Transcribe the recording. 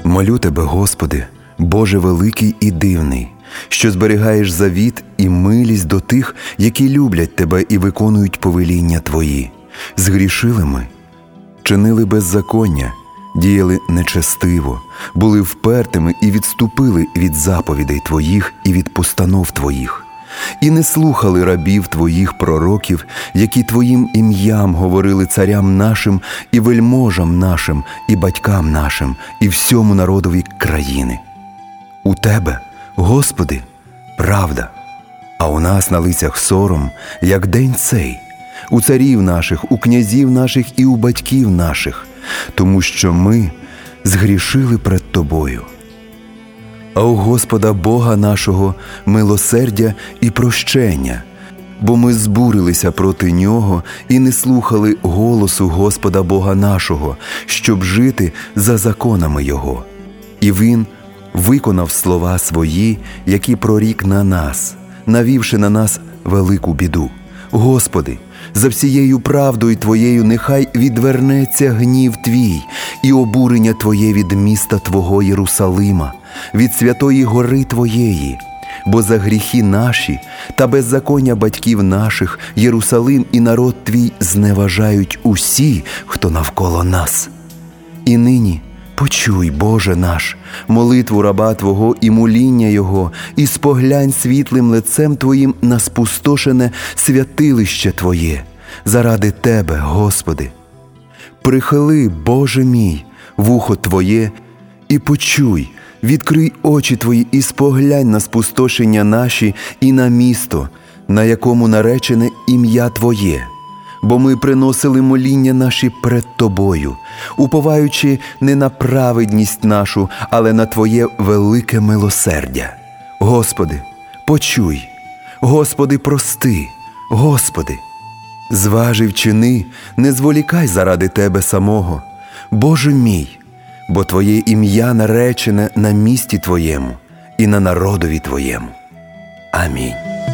Молю Тебе, Господи, Боже великий і дивний, що зберігаєш завіт і милість до тих, які люблять Тебе і виконують повеління Твої. Згрішили ми, чинили беззаконня, діяли нечестиво, були впертими і відступили від заповідей Твоїх і від постанов Твоїх. І не слухали рабів Твоїх пророків, які Твоїм ім'ям говорили царям нашим і вельможам нашим, і батькам нашим, і всьому народові країни. У Тебе, Господи, правда, а у нас на лицях сором, як день цей, у царів наших, у князів наших і у батьків наших, тому що ми згрішили пред Тобою. А у Господа Бога нашого милосердя і прощення, бо ми збурилися проти Нього і не слухали голосу Господа Бога нашого, щоб жити за законами Його. І Він виконав слова свої, які прорік на нас, навівши на нас велику біду. Господи, за всією правдою Твоєю нехай відвернеться гнів Твій і обурення Твоє від міста Твого Єрусалима, від святої гори Твоєї, бо за гріхи наші та беззаконня батьків наших Єрусалим і народ Твій зневажають усі, хто навколо нас. І нині почуй, Боже наш, молитву раба Твого і моління Його, і споглянь світлим лицем Твоїм на спустошене святилище Твоє, заради Тебе, Господи. Прихили, Боже мій, вухо Твоє і почуй, відкрий очі Твої і споглянь на спустошення наші і на місто, на якому наречене ім'я Твоє. Бо ми приносили моління наші пред Тобою, уповаючи не на праведність нашу, але на Твоє велике милосердя. Господи, почуй, Господи, прости, Господи. Зважив чини, не зволікай заради Тебе самого, Боже мій, бо Твоє ім'я наречене на місті Твоєму і на народові Твоєму. Амінь.